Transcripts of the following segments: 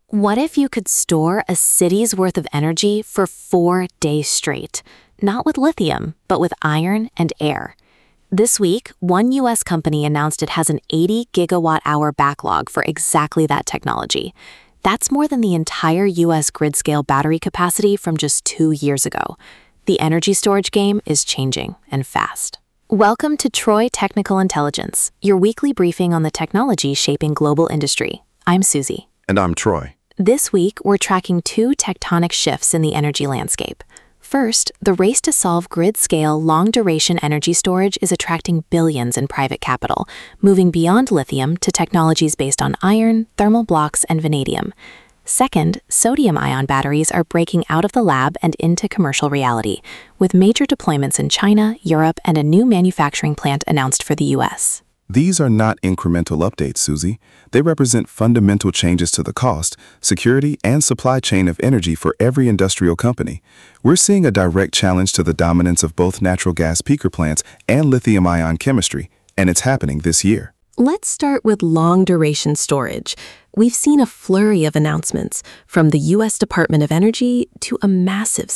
What if you could store a city's worth of energy for 4 days straight? Not with lithium, but with iron and air. This week, one U.S. company announced it has an 80 gigawatt-hour backlog for exactly that technology. That's more than the entire U.S. grid-scale battery capacity from just 2 years ago. The energy storage game is changing, and fast. Welcome to Troy Technical Intelligence, your weekly briefing on the technology shaping global industry. I'm Susie. And I'm Troy. This week, we're tracking two tectonic shifts in the energy landscape. First, the race to solve grid-scale, long-duration energy storage is attracting billions in private capital, moving beyond lithium to technologies based on iron, thermal blocks, and vanadium. Second, sodium-ion batteries are breaking out of the lab and into commercial reality, with major deployments in China, Europe, and a new manufacturing plant announced for the U.S. These are not incremental updates, Susie. They represent fundamental changes to the cost, security, and supply chain of energy for every industrial company. We're seeing a direct challenge to the dominance of both natural gas peaker plants and lithium-ion chemistry, and it's happening this year. Let's start with long-duration storage. We've seen a flurry of announcements, from the U.S. Department of Energy to a massive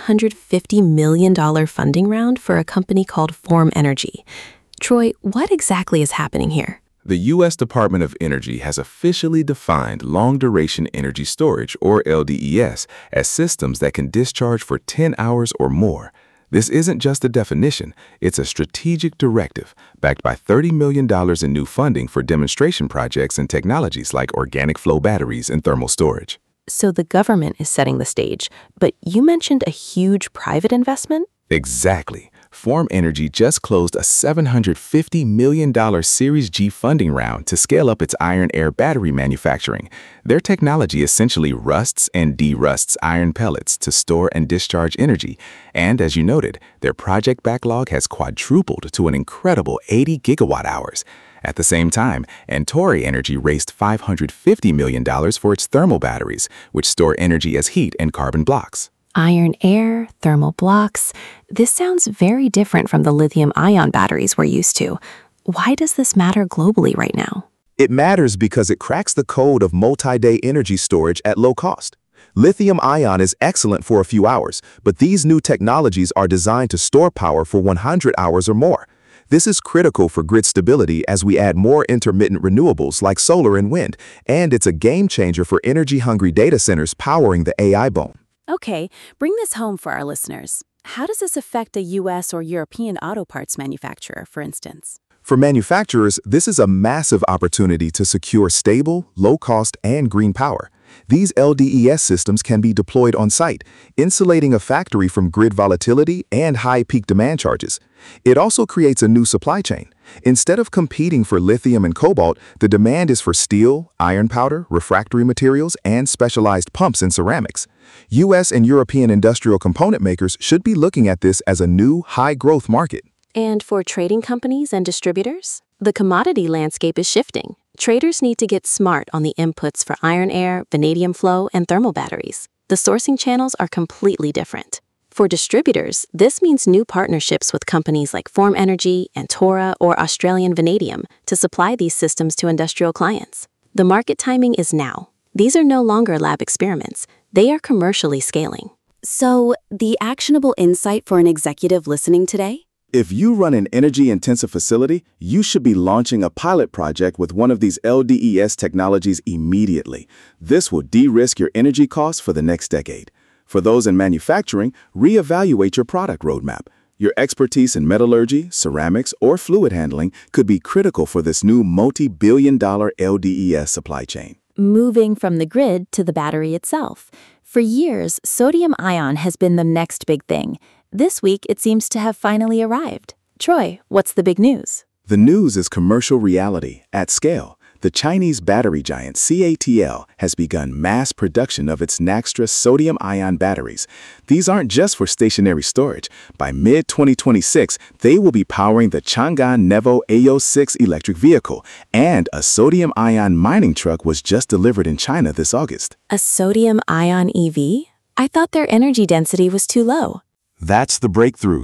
$750 million funding round for a company called Form Energy. Troy, what exactly is happening here? The U.S. Department of Energy has officially defined long-duration energy storage, or LDES, as systems that can discharge for 10 hours or more. This isn't just a definition, it's a strategic directive backed by $30 million in new funding for demonstration projects and technologies like organic flow batteries and thermal storage. So the government is setting the stage, but you mentioned a huge private investment? Exactly. Form Energy just closed a $750 million Series G funding round to scale up its iron-air battery manufacturing. Their technology essentially rusts and derusts iron pellets to store and discharge energy. And as you noted, their project backlog has quadrupled to an incredible 80 gigawatt-hours. At the same time, Antori Energy raised $550 million for its thermal batteries, which store energy as heat and carbon blocks. Iron air, thermal blocks. This sounds very different from the lithium-ion batteries we're used to. Why does this matter globally right now? It matters because it cracks the code of multi-day energy storage at low cost. Lithium-ion is excellent for a few hours, but these new technologies are designed to store power for 100 hours or more. This is critical for grid stability as we add more intermittent renewables like solar and wind, and it's a game changer for energy-hungry data centers powering the AI boom. Okay, bring this home for our listeners. How does this affect a U.S. or European auto parts manufacturer, for instance? For manufacturers, this is a massive opportunity to secure stable, low-cost, and green power. These LDES systems can be deployed on-site, insulating a factory from grid volatility and high peak demand charges. It also creates a new supply chain. Instead of competing for lithium and cobalt, the demand is for steel, iron powder, refractory materials, and specialized pumps and ceramics. U.S. and European industrial component makers should be looking at this as a new, high-growth market. And for trading companies and distributors, the commodity landscape is shifting. Traders need to get smart on the inputs for iron air, vanadium flow, and thermal batteries. The sourcing channels are completely different. For distributors, this means new partnerships with companies like Form Energy, Antora, or Australian Vanadium to supply these systems to industrial clients. The market timing is now. These are no longer lab experiments. They are commercially scaling. So, the actionable insight for an executive listening today? If you run an energy-intensive facility, you should be launching a pilot project with one of these LDES technologies immediately. This will de-risk your energy costs for the next decade. For those in manufacturing, reevaluate your product roadmap. Your expertise in metallurgy, ceramics, or fluid handling could be critical for this new multi-billion-dollar LDES supply chain. Moving from the grid to the battery itself. For years, sodium-ion has been the next big thing. This week, it seems to have finally arrived. Troy, what's the big news? The news is commercial reality at scale. The Chinese battery giant CATL has begun mass production of its Naxtra sodium-ion batteries. These aren't just for stationary storage. By mid-2026, they will be powering the Chang'an Nevo AO6 electric vehicle, and a sodium-ion mining truck was just delivered in China this August. A sodium-ion EV? I thought their energy density was too low. That's the breakthrough.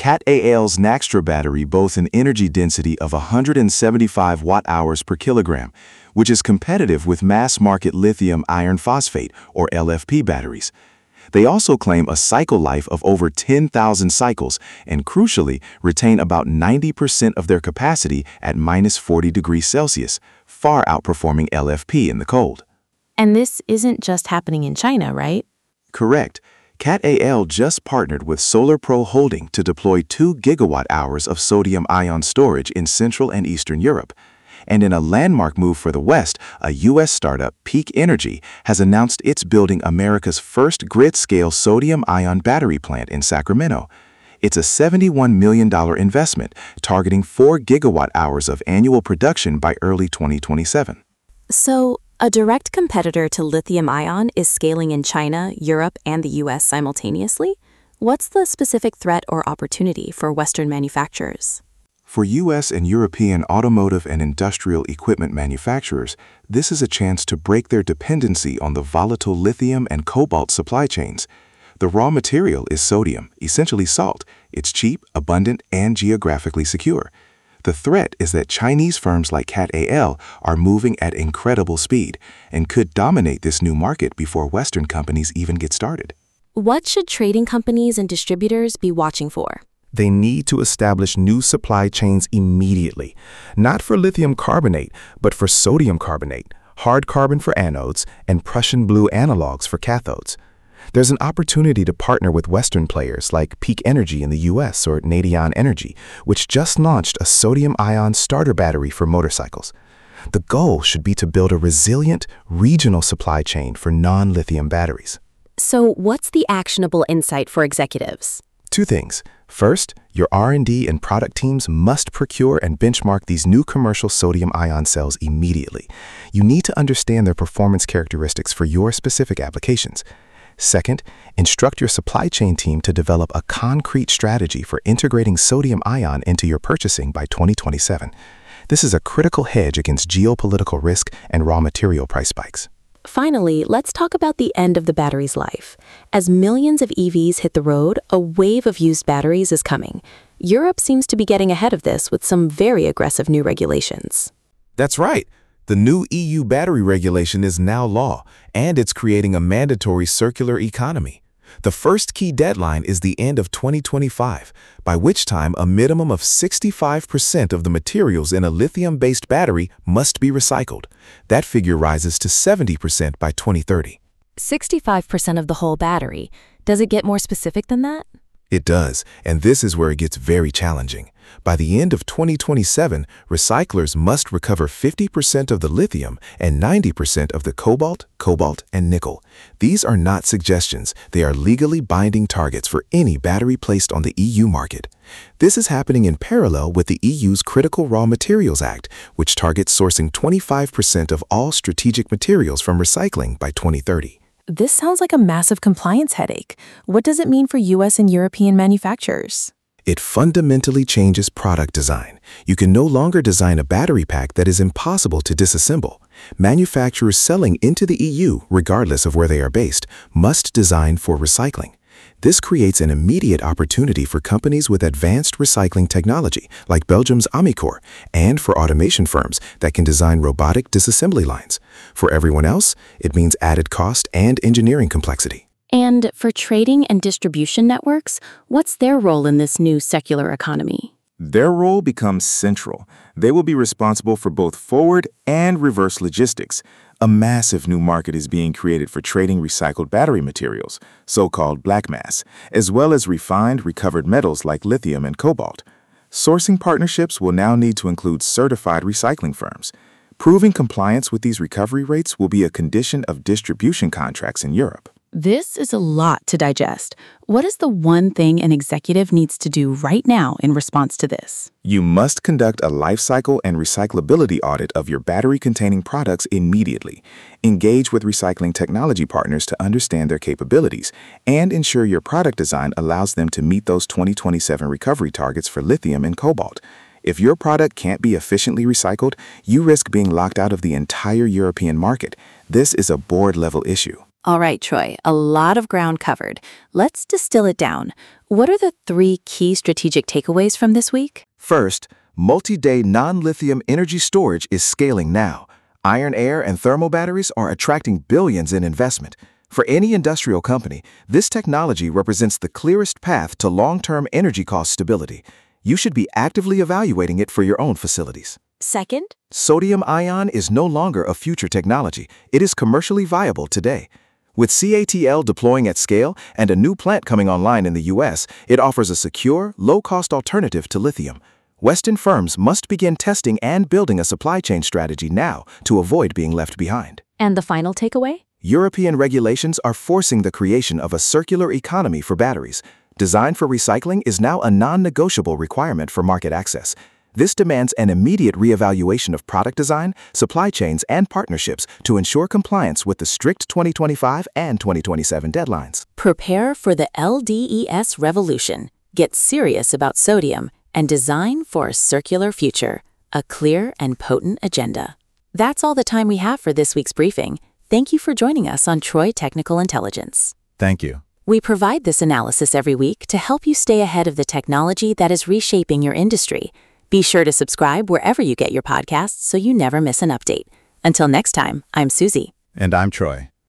Cat AL's Naxtra battery boasts an energy density of 175 watt-hours per kilogram, which is competitive with mass-market lithium iron phosphate, or LFP batteries. They also claim a cycle life of over 10,000 cycles and, crucially, retain about 90% of their capacity at minus 40 degrees Celsius, far outperforming LFP in the cold. And this isn't just happening in China, right? Correct. Cat AL just partnered with SolarPro Holding to deploy 2 gigawatt-hours of sodium-ion storage in Central and Eastern Europe. And in a landmark move for the West, a U.S. startup, Peak Energy, has announced it's building America's first grid-scale sodium-ion battery plant in Sacramento. It's a $71 million investment, targeting 4 gigawatt-hours of annual production by early 2027. So, a direct competitor to lithium-ion is scaling in China, Europe, and the U.S. simultaneously? What's the specific threat or opportunity for Western manufacturers? For U.S. and European automotive and industrial equipment manufacturers, this is a chance to break their dependency on the volatile lithium and cobalt supply chains. The raw material is sodium, essentially salt. It's cheap, abundant, and geographically secure. The threat is that Chinese firms like Cat AL are moving at incredible speed and could dominate this new market before Western companies even get started. What should trading companies and distributors be watching for? They need to establish new supply chains immediately, not for lithium carbonate, but for sodium carbonate, hard carbon for anodes, and Prussian blue analogs for cathodes. There's an opportunity to partner with Western players like Peak Energy in the US or Nadion Energy, which just launched a sodium-ion starter battery for motorcycles. The goal should be to build a resilient, regional supply chain for non-lithium batteries. So, what's the actionable insight for executives? 2 things. First, your R&D and product teams must procure and benchmark these new commercial sodium-ion cells immediately. You need to understand their performance characteristics for your specific applications. Second, instruct your supply chain team to develop a concrete strategy for integrating sodium-ion into your purchasing by 2027. This is a critical hedge against geopolitical risk and raw material price spikes. Finally, let's talk about the end of the battery's life. As millions of EVs hit the road, a wave of used batteries is coming. Europe seems to be getting ahead of this with some very aggressive new regulations. That's right. The new EU battery regulation is now law, and it's creating a mandatory circular economy. The first key deadline is the end of 2025, by which time a minimum of 65% of the materials in a lithium-based battery must be recycled. That figure rises to 70% by 2030. 65% of the whole battery. Does it get more specific than that? It does, and this is where it gets very challenging. By the end of 2027, recyclers must recover 50% of the lithium and 90% of the cobalt, and nickel. These are not suggestions. They are legally binding targets for any battery placed on the EU market. This is happening in parallel with the EU's Critical Raw Materials Act, which targets sourcing 25% of all strategic materials from recycling by 2030. This sounds like a massive compliance headache. What does it mean for US and European manufacturers? It fundamentally changes product design. You can no longer design a battery pack that is impossible to disassemble. Manufacturers selling into the EU, regardless of where they are based, must design for recycling. This creates an immediate opportunity for companies with advanced recycling technology, like Belgium's Amicor, and for automation firms that can design robotic disassembly lines. For everyone else, it means added cost and engineering complexity. And for trading and distribution networks, what's their role in this new secular economy? Their role becomes central. They will be responsible for both forward and reverse logistics. A massive new market is being created for trading recycled battery materials, so-called black mass, as well as refined, recovered metals like lithium and cobalt. Sourcing partnerships will now need to include certified recycling firms. Proving compliance with these recovery rates will be a condition of distribution contracts in Europe. This is a lot to digest. What is the one thing an executive needs to do right now in response to this? You must conduct a life cycle and recyclability audit of your battery-containing products immediately. Engage with recycling technology partners to understand their capabilities and ensure your product design allows them to meet those 2027 recovery targets for lithium and cobalt. If your product can't be efficiently recycled, you risk being locked out of the entire European market. This is a board-level issue. All right, Troy, a lot of ground covered. Let's distill it down. What are the 3 key strategic takeaways from this week? First, multi-day non-lithium energy storage is scaling now. Iron air and thermal batteries are attracting billions in investment. For any industrial company, this technology represents the clearest path to long-term energy cost stability. You should be actively evaluating it for your own facilities. Second, Sodium-ion is no longer a future technology. It is commercially viable today. With CATL deploying at scale and a new plant coming online in the U.S., it offers a secure, low-cost alternative to lithium. Western firms must begin testing and building a supply chain strategy now to avoid being left behind. and the final takeaway? European regulations are forcing the creation of a circular economy for batteries. Design for recycling is now a non-negotiable requirement for market access. This demands an immediate reevaluation of product design, supply chains, and partnerships to ensure compliance with the strict 2025 and 2027 deadlines. Prepare for the LDES revolution. Get serious about sodium and design for a circular future. A clear and potent agenda. That's all the time we have for this week's briefing. Thank you for joining us on Troy Technical Intelligence. Thank you. We provide this analysis every week to help you stay ahead of the technology that is reshaping your industry. Be sure to subscribe wherever you get your podcasts so you never miss an update. Until next time, I'm Susie. And I'm Troy.